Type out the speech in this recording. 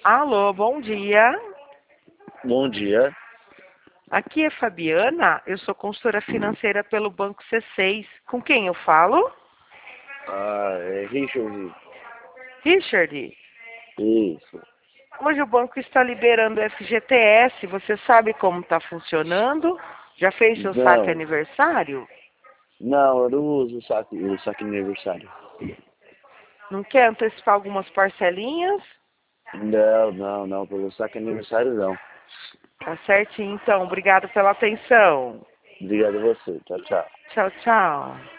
Alô, bom dia. Bom dia. Aqui é Fabiana, eu sou consultora financeira pelo Banco C6. Com quem eu falo? É Richard. Richard, Isso. hoje o banco está liberando o FGTS. Você sabe como está funcionando? Já fez seu saque Não, aniversário? não, eu não uso o saque aniversário. Não quer antecipar algumas parcelinhas? Não, pelo saque aniversário não. Tá certinho, então. Obrigado pela atenção. Obrigado a você. Tchau, tchau. Tchau, tchau.